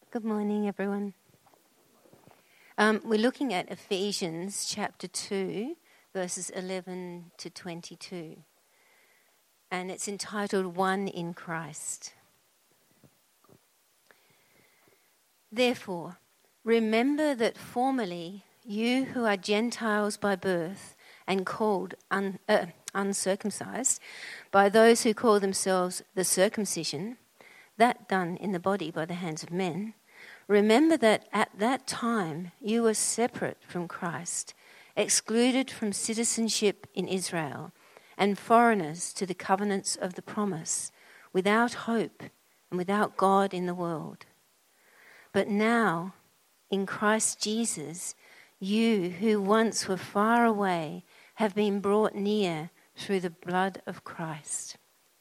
Good morning, everyone. We're looking at Ephesians chapter 2, verses 11 to 22. And it's entitled One in Christ. Therefore, remember that formerly you who are Gentiles by birth and called uncircumcised by those who call themselves the circumcision, that done in the body by the hands of men, remember that at that time you were separate from Christ, excluded from citizenship in Israel, and foreigners to the covenants of the promise, without hope and without God in the world. But now, in Christ Jesus, you who once were far away have been brought near through the blood of Christ.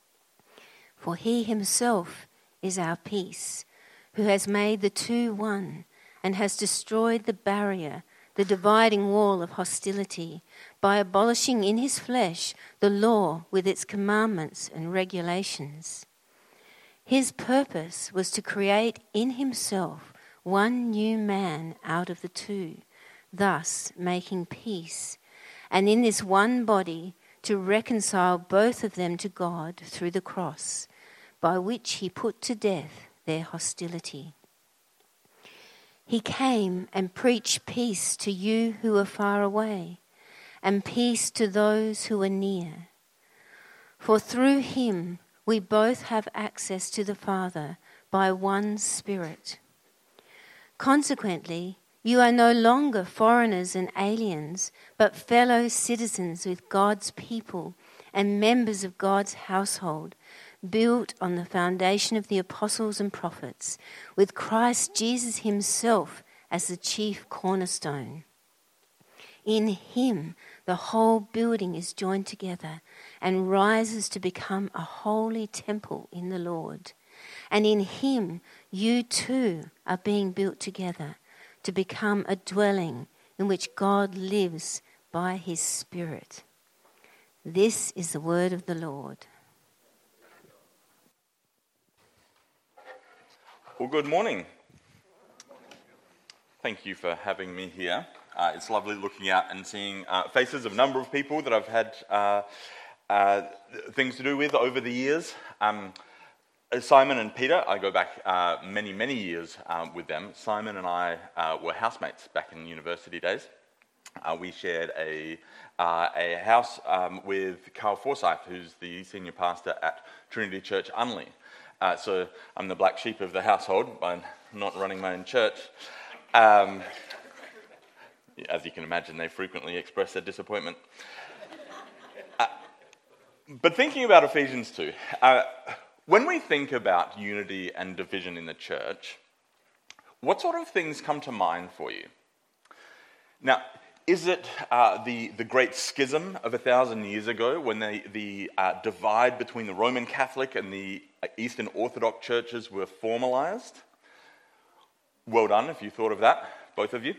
For he himself is our peace, who has made the two one and has destroyed the barrier, the dividing wall of hostility, by abolishing in his flesh the law with its commandments and regulations. His purpose was to create in himself one new man out of the two, thus making peace, and in this one body to reconcile both of them to God through the cross, by which he put to death their hostility. He came and preached peace to you who are far away, and peace to those who are near. For through him we both have access to the Father by one Spirit. Consequently, you are no longer foreigners and aliens, but fellow citizens with God's people and members of God's household, built on the foundation of the apostles and prophets, with Christ Jesus himself as the chief cornerstone. In him, the whole building is joined together and rises to become a holy temple in the Lord. And in him, you too are being built together to become a dwelling in which God lives by his Spirit. This is the word of the Lord. Well, good morning. Thank you for having me here. It's lovely looking out and seeing faces of a number of people that I've had things to do with over the years. Simon and Peter, I go back many, many years with them. Simon and I were housemates back in university days. We shared a house with Carl Forsyth, who's the senior pastor at Trinity Church Unley. So I'm the black sheep of the household by not running my own church. As you can imagine, they frequently express their disappointment. But thinking about Ephesians 2, when we think about unity and division in the church, what sort of things come to mind for you? Now, is it the great schism of 1,000 years ago when the divide between the Roman Catholic and the Eastern Orthodox churches were formalized? Well done if you thought of that, both of you.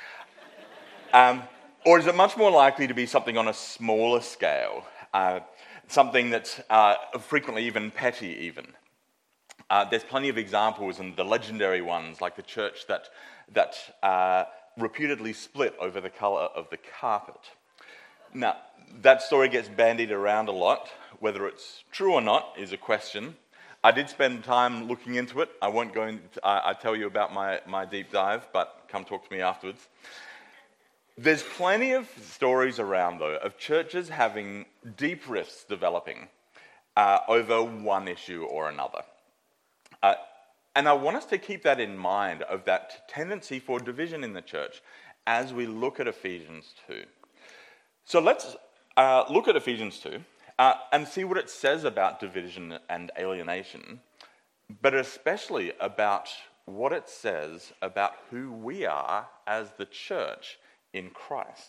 Or is it much more likely to be something on a smaller scale, something that's frequently even petty even? There's plenty of examples, and the legendary ones, like the church that reputedly split over the colour of the carpet. Now, that story gets bandied around a lot. Whether it's true or not is a question. I did spend time looking into it. I won't go into, I tell you about my deep dive, but come talk to me afterwards. There's plenty of stories around, though, of churches having deep rifts developing over one issue or another. And I want us to keep that in mind, of that tendency for division in the church as we look at Ephesians 2. So let's look at Ephesians 2 and see what it says about division and alienation, but especially about what it says about who we are as the church in Christ.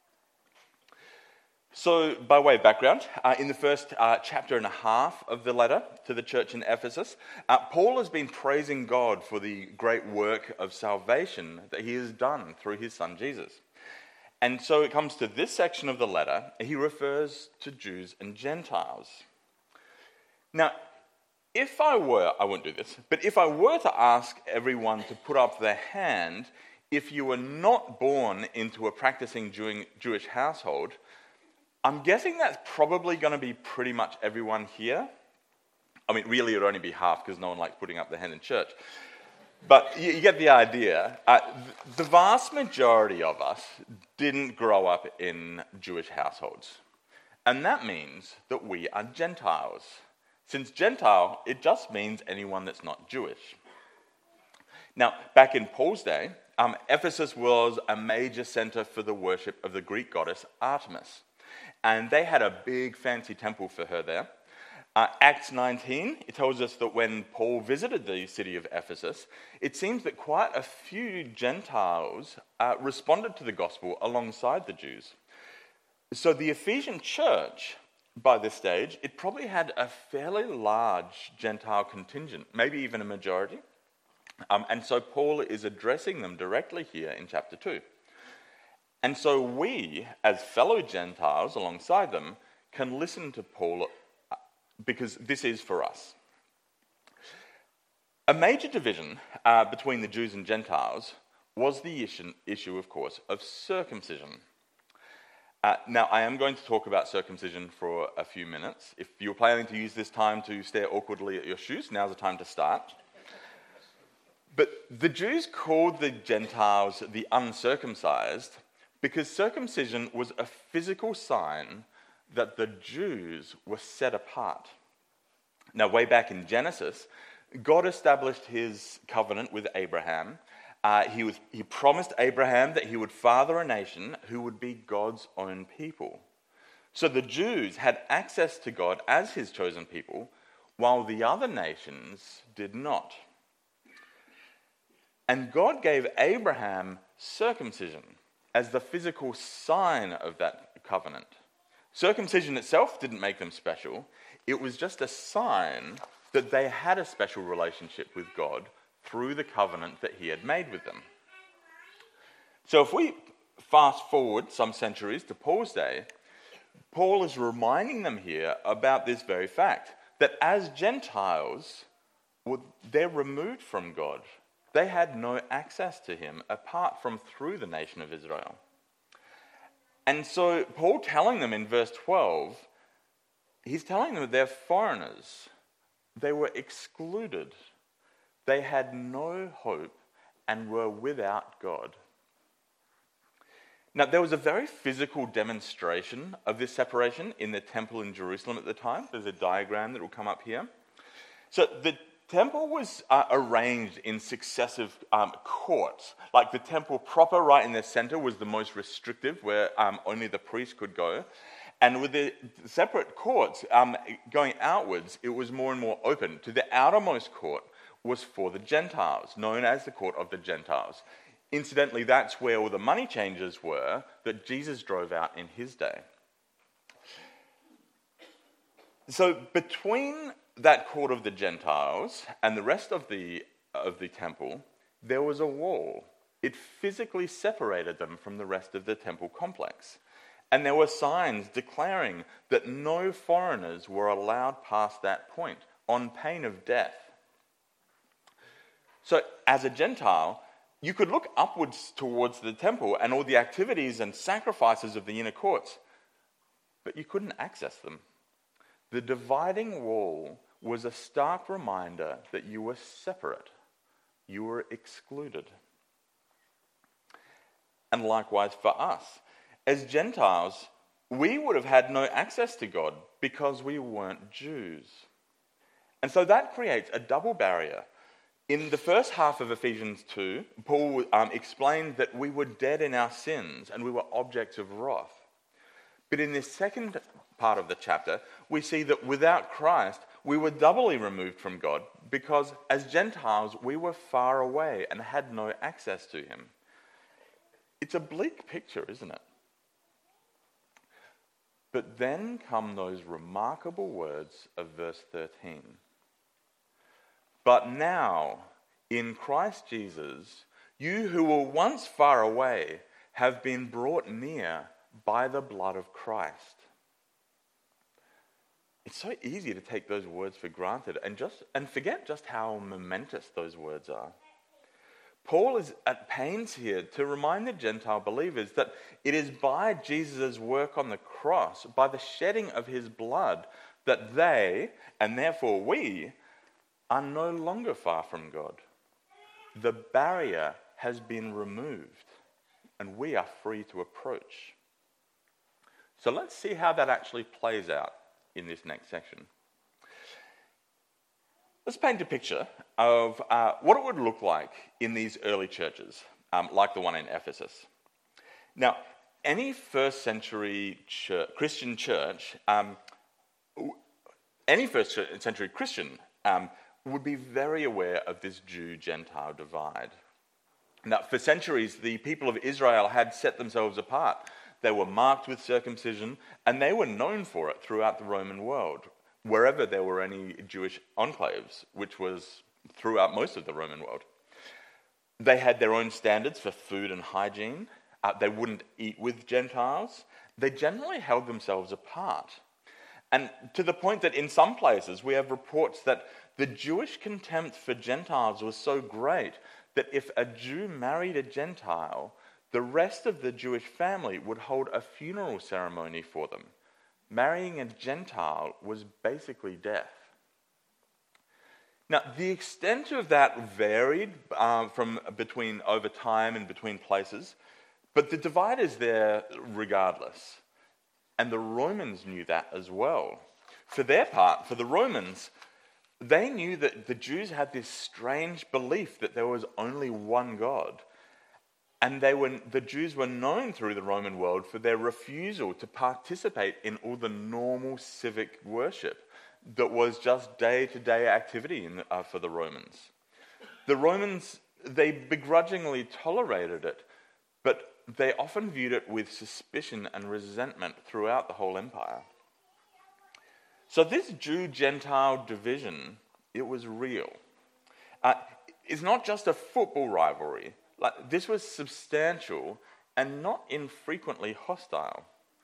So, by way of background, in the first chapter and a half of the letter to the church in Ephesus, Paul has been praising God for the great work of salvation that he has done through his son Jesus. And so it comes to this section of the letter, he refers to Jews and Gentiles. Now, I won't do this, but if I were to ask everyone to put up their hand, if you were not born into a practicing Jewish household, I'm guessing that's probably going to be pretty much everyone here. I mean, really, it would only be half because no one likes putting up their hand in church. But you get the idea. The vast majority of us didn't grow up in Jewish households. And that means that we are Gentiles. Since Gentile, it just means anyone that's not Jewish. Now, back in Paul's day, Ephesus was a major center for the worship of the Greek goddess Artemis. And they had a big fancy temple for her there. Acts 19, it tells us that when Paul visited the city of Ephesus, it seems that quite a few Gentiles responded to the gospel alongside the Jews. So the Ephesian church, by this stage, it probably had a fairly large Gentile contingent, maybe even a majority. And so Paul is addressing them directly here in chapter 2. And so we, as fellow Gentiles alongside them, can listen to Paul because this is for us. A major division between the Jews and Gentiles was the issue, of course, of circumcision. Now, I am going to talk about circumcision for a few minutes. If you're planning to use this time to stare awkwardly at your shoes, now's the time to start. But the Jews called the Gentiles the uncircumcised because circumcision was a physical sign that the Jews were set apart. Now, way back in Genesis, God established his covenant with Abraham. He promised Abraham that he would father a nation who would be God's own people. So the Jews had access to God as his chosen people, while the other nations did not. And God gave Abraham circumcision as the physical sign of that covenant. Circumcision itself didn't make them special. It was just a sign that they had a special relationship with God through the covenant that he had made with them. So if we fast forward some centuries to Paul's day, Paul is reminding them here about this very fact, that as Gentiles, they're removed from God. They had no access to him apart from through the nation of Israel. And so Paul telling them in verse 12, he's telling them they're foreigners. They were excluded. They had no hope and were without God. Now, there was a very physical demonstration of this separation in the temple in Jerusalem at the time. There's a diagram that will come up here. So the temple was arranged in successive courts. Like the temple proper right in the center was the most restrictive, where only the priest could go. And with the separate courts going outwards, it was more and more open. To the outermost court was for the Gentiles, known as the court of the Gentiles. Incidentally, that's where all the money changers were that Jesus drove out in his day. So between that court of the Gentiles and the rest of the temple, there was a wall. It physically separated them from the rest of the temple complex. And there were signs declaring that no foreigners were allowed past that point on pain of death. So as a Gentile, you could look upwards towards the temple and all the activities and sacrifices of the inner courts, but you couldn't access them. The dividing wall was a stark reminder that you were separate. You were excluded. And likewise for us, as Gentiles, we would have had no access to God because we weren't Jews. And so that creates a double barrier. In the first half of Ephesians 2, Paul explained that we were dead in our sins and we were objects of wrath. But in this second part of the chapter, we see that without Christ, we were doubly removed from God because as Gentiles, we were far away and had no access to him. It's a bleak picture, isn't it? But then come those remarkable words of verse 13. But now, in Christ Jesus, you who were once far away have been brought near by the blood of Christ. it's so easy to take those words for granted and forget just how momentous those words are. Paul is at pains here to remind the Gentile believers that it is by Jesus' work on the cross, by the shedding of his blood, that they, and therefore we, are no longer far from God. The barrier has been removed, and we are free to approach. So let's see how that actually plays out in this next section. Let's paint a picture of what it would look like in these early churches, like the one in Ephesus. Now, any first century Christian church, any first century Christian would be very aware of this Jew-Gentile divide. Now, for centuries, the people of Israel had set themselves apart. They were marked with circumcision, and they were known for it throughout the Roman world, wherever there were any Jewish enclaves, which was throughout most of the Roman world. They had their own standards for food and hygiene. They wouldn't eat with Gentiles. They generally held themselves apart. And to the point that in some places we have reports that the Jewish contempt for Gentiles was so great that if a Jew married a Gentile, the rest of the Jewish family would hold a funeral ceremony for them. Marrying a Gentile was basically death. Now, the extent of that varied from between over time and between places, but the divide is there regardless. And the Romans knew that as well. For their part, for the Romans, they knew that the Jews had this strange belief that there was only one God. And the Jews were known through the Roman world for their refusal to participate in all the normal civic worship that was just day-to-day activity for the Romans. The Romans, they begrudgingly tolerated it, but they often viewed it with suspicion and resentment throughout the whole empire. So this Jew-Gentile division, it was real. It's not just a football rivalry. This was substantial and not infrequently hostile.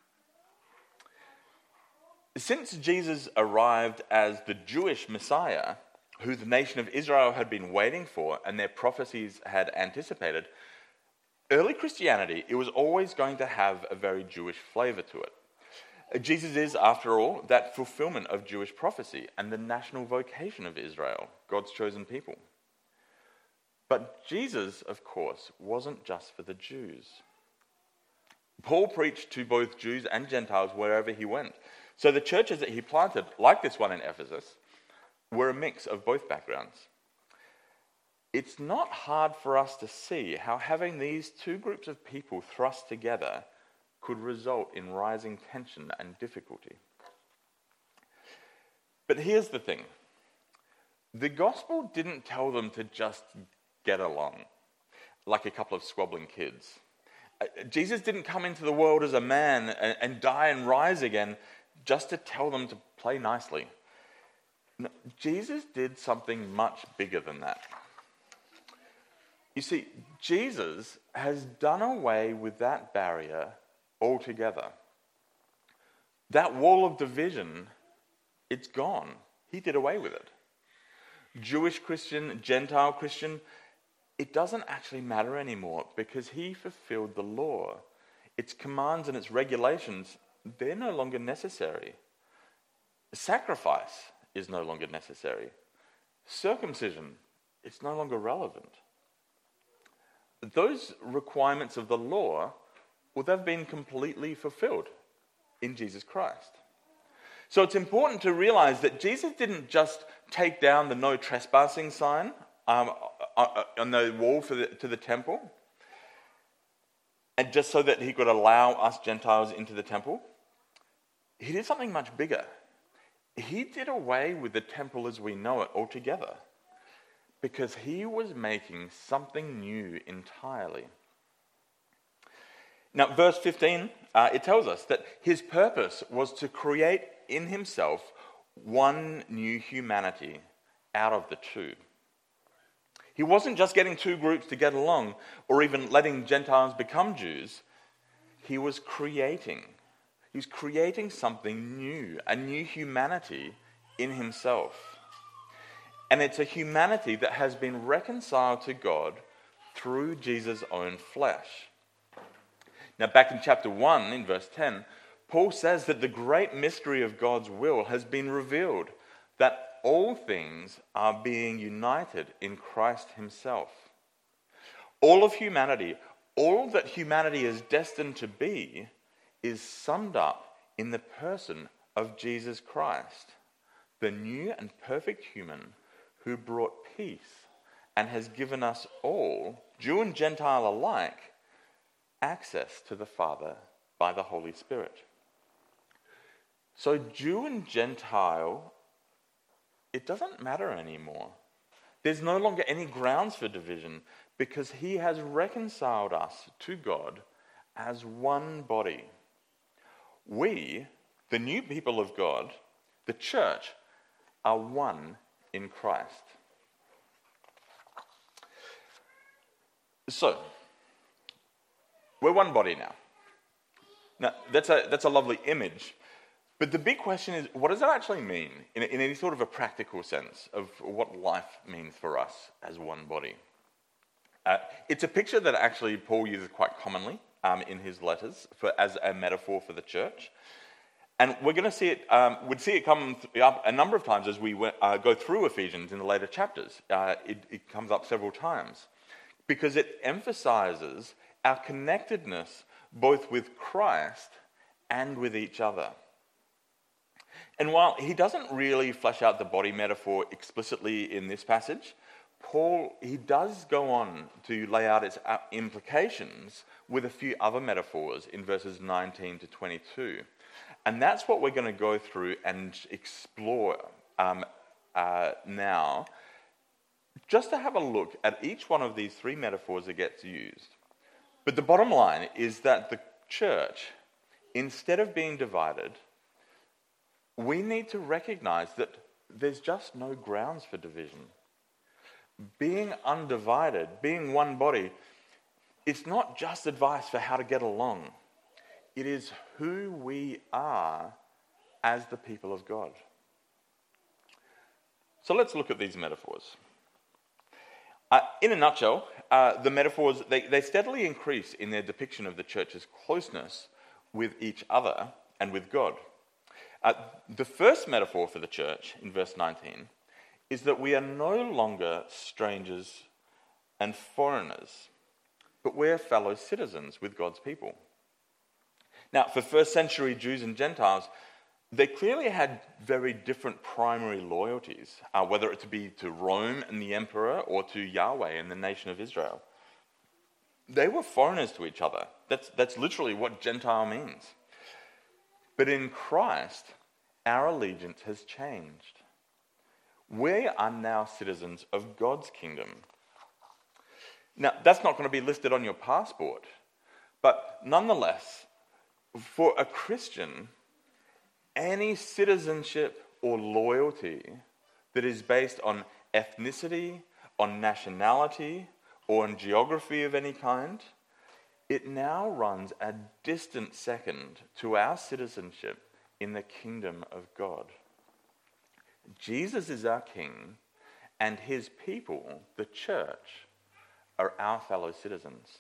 Since Jesus arrived as the Jewish Messiah, who the nation of Israel had been waiting for and their prophecies had anticipated, early Christianity, it was always going to have a very Jewish flavor to it. Jesus is, after all, that fulfillment of Jewish prophecy and the national vocation of Israel, God's chosen people. But Jesus, of course, wasn't just for the Jews. Paul preached to both Jews and Gentiles wherever he went. So the churches that he planted, like this one in Ephesus, were a mix of both backgrounds. It's not hard for us to see how having these two groups of people thrust together could result in rising tension and difficulty. But here's the thing. The gospel didn't tell them to just get along, like a couple of squabbling kids. Jesus didn't come into the world as a man and die and rise again just to tell them to play nicely. No, Jesus did something much bigger than that. You see, Jesus has done away with that barrier altogether. That wall of division, it's gone. He did away with it. Jewish Christian, Gentile Christian, it doesn't actually matter anymore because he fulfilled the law. Its commands and its regulations, they're no longer necessary. Sacrifice is no longer necessary. Circumcision, it's no longer relevant. Those requirements of the law, well, they've been completely fulfilled in Jesus Christ. So it's important to realize that Jesus didn't just take down the no trespassing sign on the wall to the temple, and just so that he could allow us Gentiles into the temple. He did something much bigger. He did away with the temple as we know it altogether, because he was making something new entirely. Now, verse 15, it tells us that his purpose was to create in himself one new humanity out of the two. He wasn't just getting two groups to get along or even letting Gentiles become Jews. He was creating. He's creating something new, a new humanity in himself. And it's a humanity that has been reconciled to God through Jesus' own flesh. Now, back in chapter 1, in verse 10, Paul says that the great mystery of God's will has been revealed, that all things are being united in Christ himself. All of humanity, all that humanity is destined to be, is summed up in the person of Jesus Christ, the new and perfect human who brought peace and has given us all, Jew and Gentile alike, access to the Father by the Holy Spirit. So Jew and Gentile, it doesn't matter anymore. There's no longer any grounds for division because he has reconciled us to God as one body. We, the new people of God, the church, are one in Christ. So, we're one body now. Now, that's a lovely image. But the big question is, what does that actually mean in any sort of a practical sense of what life means for us as one body? It's a picture that actually Paul uses quite commonly in his letters as a metaphor for the church. And we're going to see it, we'd see it come up a number of times as we go through Ephesians in the later chapters. It comes up several times because it emphasizes our connectedness both with Christ and with each other. And while he doesn't really flesh out the body metaphor explicitly in this passage, Paul, he does go on to lay out its implications with a few other metaphors in verses 19 to 22. And that's what we're going to go through and explore now, just to have a look at each one of these three metaphors that gets used. But the bottom line is that the church, instead of being divided, we need to recognize that there's just no grounds for division. Being undivided, being one body, it's not just advice for how to get along. It is who we are as the people of God. So let's look at these metaphors. In a nutshell, the metaphors, they steadily increase in their depiction of the church's closeness with each other and with God. The first metaphor for the church, in verse 19, is that we are no longer strangers and foreigners, but we're fellow citizens with God's people. Now, for first century Jews and Gentiles, they clearly had very different primary loyalties, whether it be to Rome and the emperor or to Yahweh and the nation of Israel. They were foreigners to each other. That's literally what Gentile means. But in Christ, our allegiance has changed. We are now citizens of God's kingdom. Now, that's not going to be listed on your passport, but nonetheless, for a Christian, any citizenship or loyalty that is based on ethnicity, on nationality, or on geography of any kind, it now runs a distant second to our citizenship in the kingdom of God. Jesus is our king, and his people, the church, are our fellow citizens.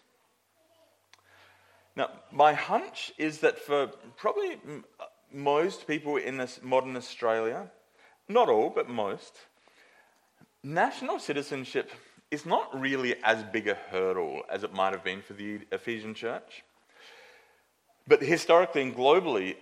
Now, my hunch is that for probably most people in this modern Australia, not all, but most, national citizenship is not really as big a hurdle as it might have been for the Ephesian church. But historically and globally,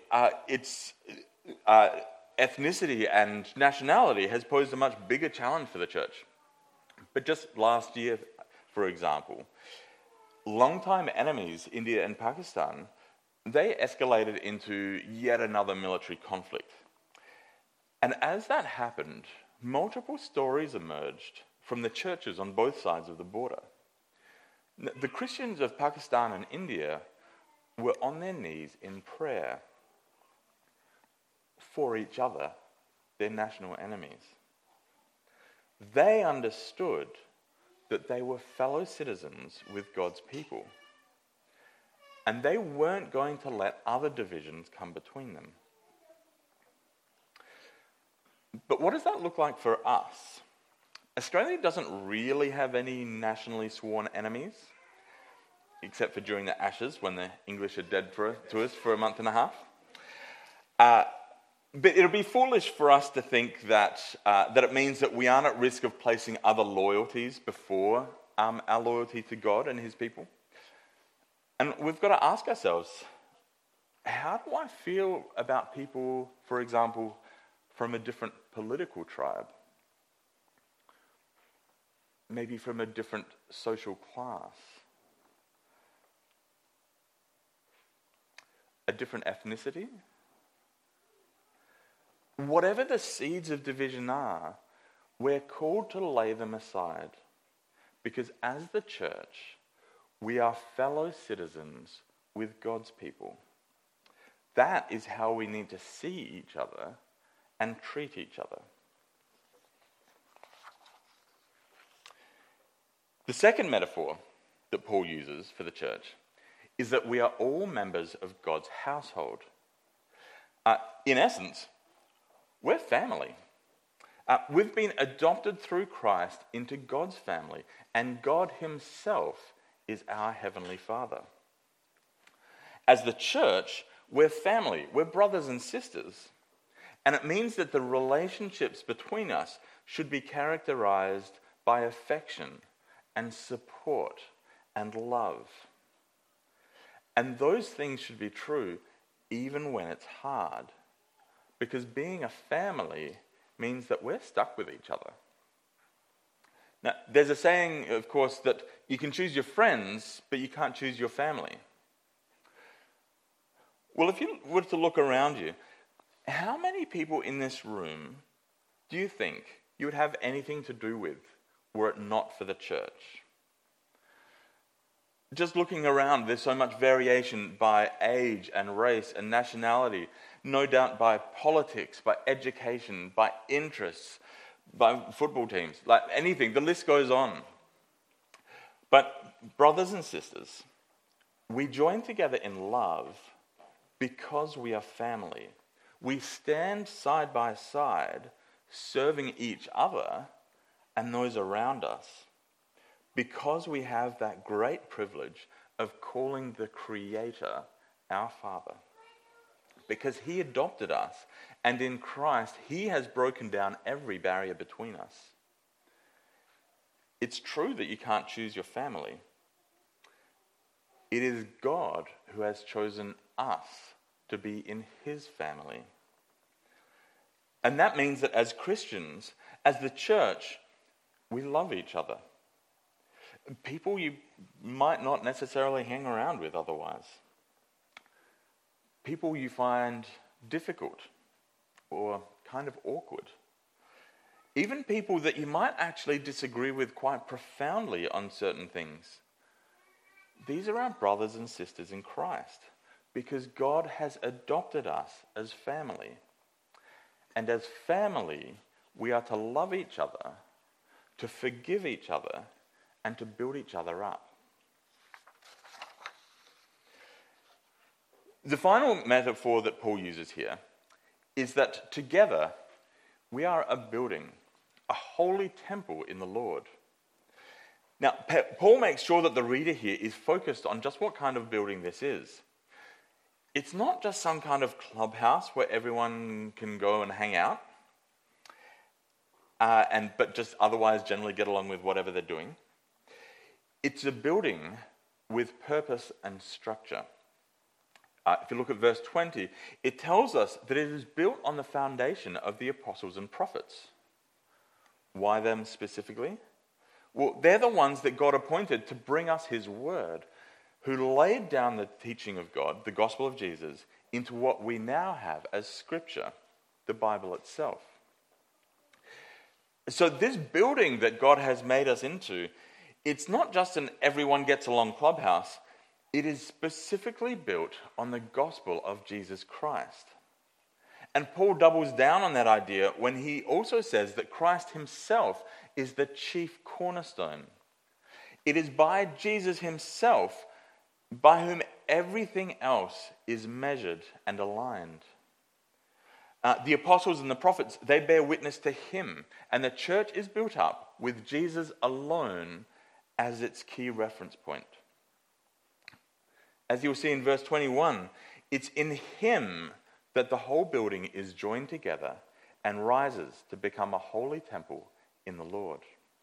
ethnicity and nationality has posed a much bigger challenge for the church. But just last year, for example, longtime enemies, India and Pakistan, they escalated into yet another military conflict. And as that happened, multiple stories emerged from the churches on both sides of the border. The Christians of Pakistan and India were on their knees in prayer for each other, their national enemies. They understood that they were fellow citizens with God's people. And they weren't going to let other divisions come between them. But what does that look like for us? Australia doesn't really have any nationally sworn enemies, except for during the Ashes when the English are dead to us for a month and a half. But it'll be foolish for us to think that it means that we aren't at risk of placing other loyalties before our loyalty to God and his people. And we've got to ask ourselves, how do I feel about people, for example, from a different political tribe? Maybe from a different social class? A different ethnicity? Whatever the seeds of division are, we're called to lay them aside. Because as the church, we are fellow citizens with God's people. That is how we need to see each other and treat each other. The second metaphor that Paul uses for the church is that we are all members of God's household. In essence, we're family. We've been adopted through Christ into God's family, and God himself is our Heavenly Father. As the church, we're family. We're brothers and sisters. And it means that the relationships between us should be characterized by affection and support and love. And those things should be true even when it's hard. Because being a family means that we're stuck with each other. Now, there's a saying, of course, that you can choose your friends, but you can't choose your family. Well, if you were to look around you, how many people in this room do you think you would have anything to do with were it not for the church? Just looking around, there's so much variation by age and race and nationality, no doubt by politics, by education, by interests, by football teams, like anything. The list goes on. But brothers and sisters, we join together in love because we are family. We stand side by side, serving each other and those around us, because we have that great privilege of calling the Creator our Father. Because he adopted us, and in Christ, he has broken down every barrier between us. It's true that you can't choose your family. It is God who has chosen us to be in his family. And that means that as Christians, as the church, we love each other. People you might not necessarily hang around with otherwise. People you find difficult or kind of awkward. Even people that you might actually disagree with quite profoundly on certain things. These are our brothers and sisters in Christ because God has adopted us as family. And as family, we are to love each other, to forgive each other, and to build each other up. The final metaphor that Paul uses here is that together we are a building, a holy temple in the Lord. Now, Paul makes sure that the reader here is focused on just what kind of building this is. It's not just some kind of clubhouse where everyone can go and hang out, but just otherwise generally get along with whatever they're doing. It's a building with purpose and structure. If you look at verse 20, it tells us that it is built on the foundation of the apostles and prophets. Why them specifically? Well, they're the ones that God appointed to bring us his word, who laid down the teaching of God, the gospel of Jesus, into what we now have as scripture, the Bible itself. So this building that God has made us into, it's not just an everyone gets along clubhouse. It is specifically built on the gospel of Jesus Christ. And Paul doubles down on that idea when he also says that Christ himself is the chief cornerstone. It is by Jesus himself by whom everything else is measured and aligned. The apostles and the prophets, they bear witness to him, and the church is built up with Jesus alone as its key reference point. As you'll see in verse 21, it's in him that the whole building is joined together and rises to become a holy temple in the Lord.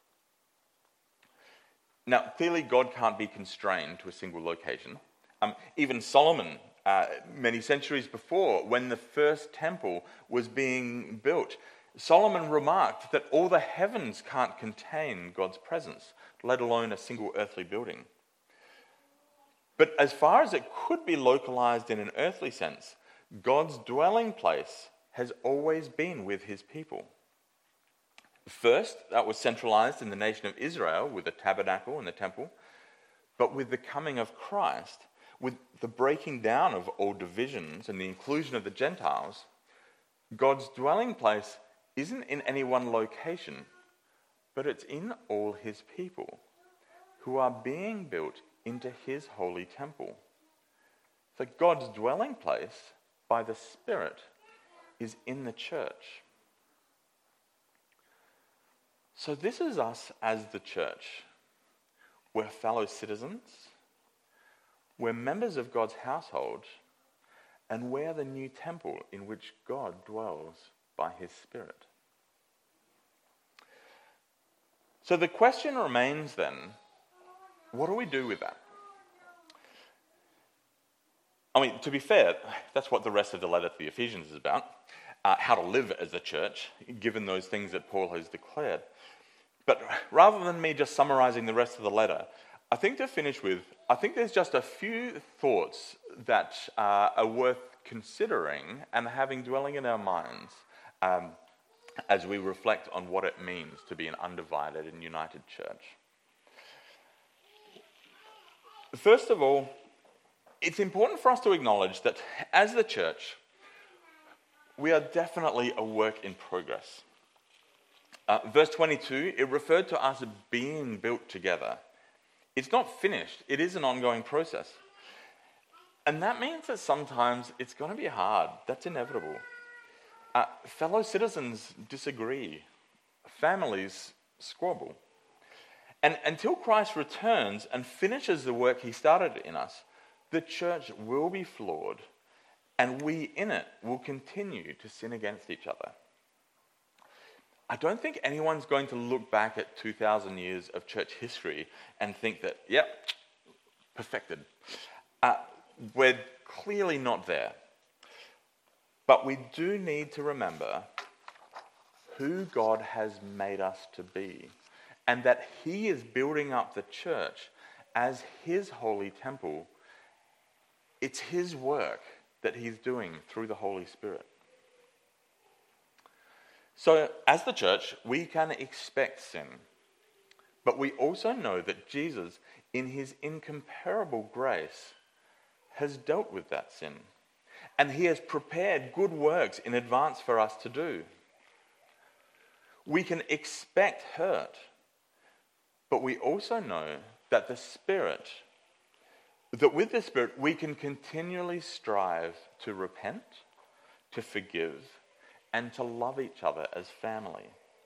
Now, clearly God can't be constrained to a single location. Even Solomon, many centuries before, when the first temple was being built, Solomon remarked that all the heavens can't contain God's presence, let alone a single earthly building. But as far as it could be localized in an earthly sense, God's dwelling place has always been with his people. First, that was centralized in the nation of Israel with the tabernacle and the temple. But with the coming of Christ, with the breaking down of all divisions and the inclusion of the Gentiles, God's dwelling place isn't in any one location, but it's in all his people who are being built into his holy temple. So God's dwelling place by the Spirit is in the church. So this is us as the church. We're fellow citizens, we're members of God's household, and we're the new temple in which God dwells by his Spirit. So the question remains then, what do we do with that? I mean, to be fair, that's what the rest of the letter to the Ephesians is about, how to live as a church, given those things that Paul has declared. But rather than me just summarizing the rest of the letter, I think to finish with, I think there's just a few thoughts that are worth considering and having dwelling in our minds as we reflect on what it means to be an undivided and united church. First of all, it's important for us to acknowledge that as the church, we are definitely a work in progress. Verse 22, it referred to us being built together. It's not finished. It is an ongoing process. And that means that sometimes it's going to be hard. That's inevitable. Fellow citizens disagree. Families squabble. And until Christ returns and finishes the work he started in us, the church will be flawed, and we in it will continue to sin against each other. I don't think anyone's going to look back at 2,000 years of church history and think that, yep, perfected. We're clearly not there. But we do need to remember who God has made us to be, and that he is building up the church as his holy temple. It's his work that he's doing through the Holy Spirit. So, as the church, we can expect sin. But we also know that Jesus, in his incomparable grace, has dealt with that sin. And he has prepared good works in advance for us to do. We can expect hurt. But we also know that with the Spirit, we can continually strive to repent, to forgive, and to love each other as family.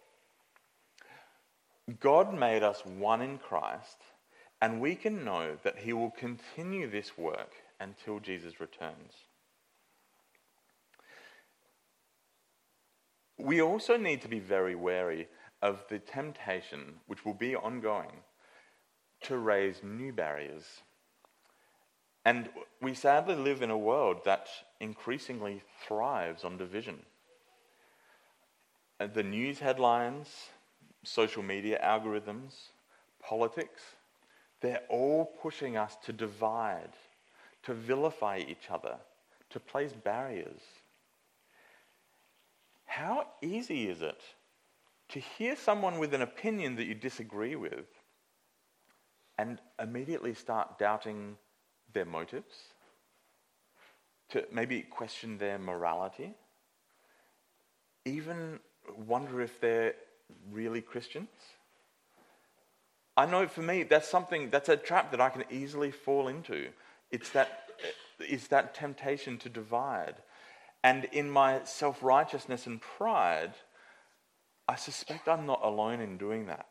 God made us one in Christ, and we can know that he will continue this work until Jesus returns. We also need to be very wary of the temptation, which will be ongoing, to raise new barriers. And we sadly live in a world that increasingly thrives on division. The news headlines, social media algorithms, politics, they're all pushing us to divide, to vilify each other, to place barriers. How easy is it to hear someone with an opinion that you disagree with and immediately start doubting their motives, to maybe question their morality, even wonder if they're really Christians? I know for me, that's a trap that I can easily fall into. It's that is that temptation to divide. And in my self-righteousness and pride, I suspect I'm not alone in doing that.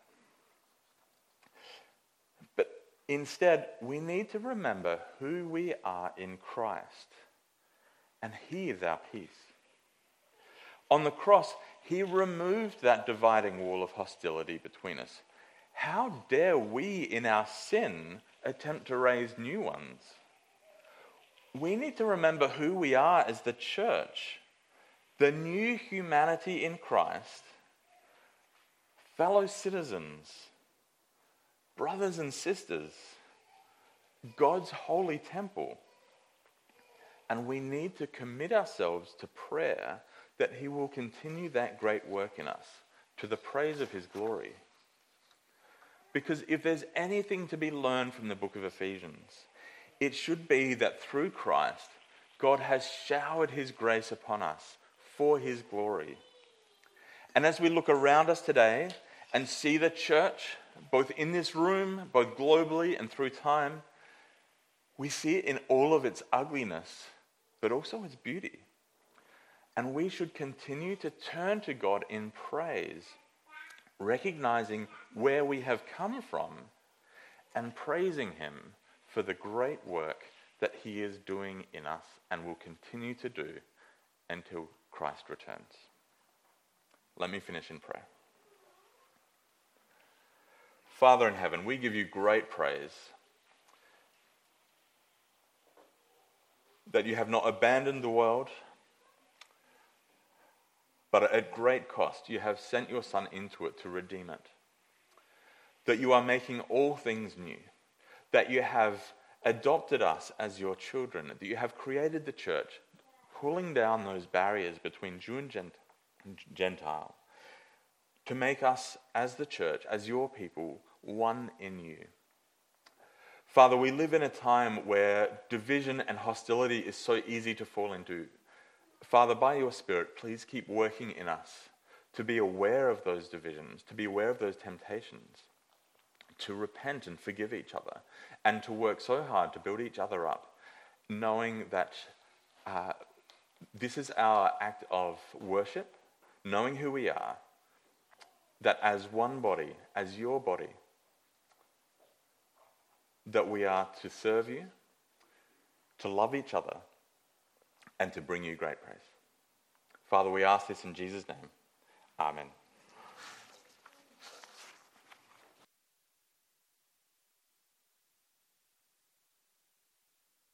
But instead, we need to remember who we are in Christ. And he is our peace. On the cross, he removed that dividing wall of hostility between us. How dare we, in our sin, attempt to raise new ones? We need to remember who we are as the church, the new humanity in Christ, fellow citizens, brothers and sisters, God's holy temple. And we need to commit ourselves to prayer that he will continue that great work in us to the praise of his glory. Because if there's anything to be learned from the book of Ephesians, it should be that through Christ, God has showered his grace upon us for his glory. And as we look around us today and see the church, both in this room, both globally and through time, we see it in all of its ugliness, but also its beauty. And we should continue to turn to God in praise, recognizing where we have come from and praising him for the great work that he is doing in us and will continue to do until Christ returns. Let me finish in prayer. Father in heaven, we give you great praise that you have not abandoned the world, but at great cost you have sent your Son into it to redeem it. That you are making all things new. That you have adopted us as your children. That you have created the church, pulling down those barriers between Jew and Gentile, to make us as the church, as your people, one in you. Father, we live in a time where division and hostility is so easy to fall into. Father, by your Spirit, please keep working in us to be aware of those divisions, to be aware of those temptations, to repent and forgive each other, and to work so hard to build each other up, knowing that this is our act of worship, knowing who we are, that as one body, as your body, that we are to serve you, to love each other, and to bring you great praise. Father, we ask this in Jesus' name. Amen.